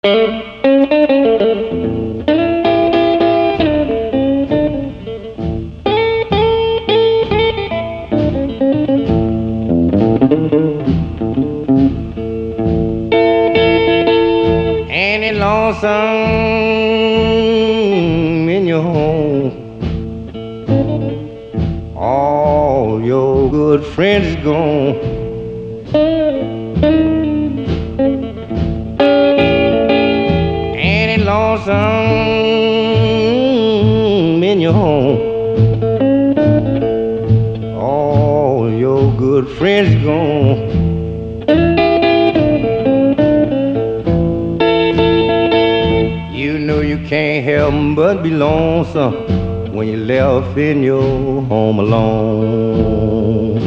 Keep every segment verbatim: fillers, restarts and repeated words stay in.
Ain't it lonesome in your home? All your good friends gone. Ain't it lonesome in your home? All your good friends gone. You know you can't help but be lonesome when you left in your home alone.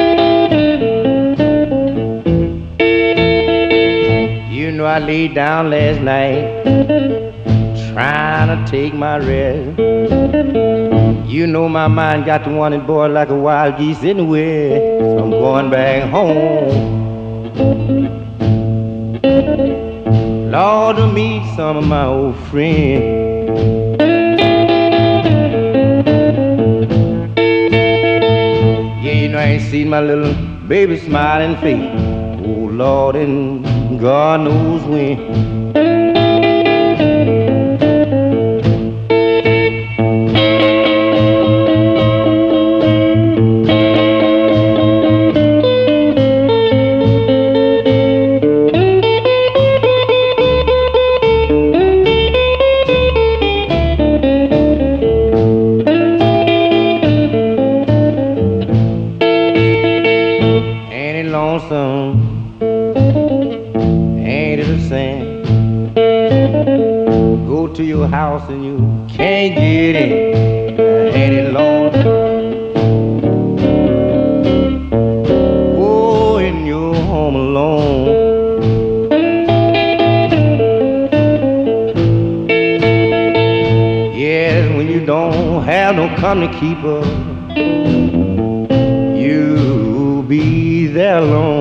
You know I laid down last night trying to take my rest. You know my mind got to wanting boy like a wild geese anywhere, so I'm going back home. Lord, to meet some of my old friends. Yeah, you know I ain't seen my little baby smiling face. Oh Lord, and God knows when. Lonesome, ain't it a sin? Go to your house and you can't get in. Ain't it lonesome? Oh, in your home alone. Yes, when you don't have no company keeper, you be there alone.